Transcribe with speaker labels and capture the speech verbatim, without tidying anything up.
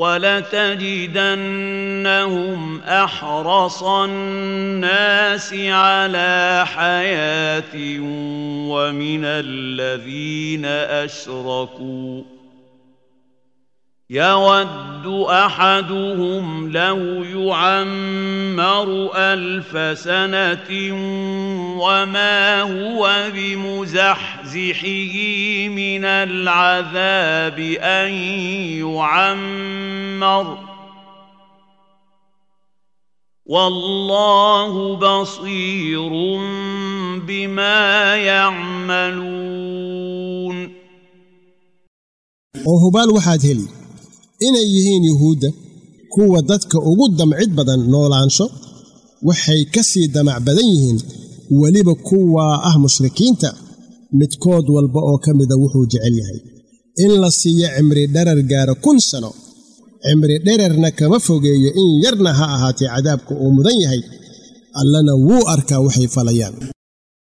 Speaker 1: ولتجدنهم أحرص الناس على حياة ومن الذين أشركوا يود أحدهم لو يعمر ألف سنة وما هو بمزحزحه من العذاب أن يعمر والله بصير بما يعملون.
Speaker 2: وهبال waxaad heli inay yihiin yuhuudda kuwa dadka ugu damcid badan noolaansho waxay ka sii damac badan yihiin waliba kuwa ah mushrikiinta midkood walba oo ka mida wuxuu jecel yahay in la siiyo cimri dherer gaara kun sano cimri dhererna kama fogeeyo in yarna ha ahaatee cadaabku uu mudan yahay allana wuu arkaa waxay falayaan.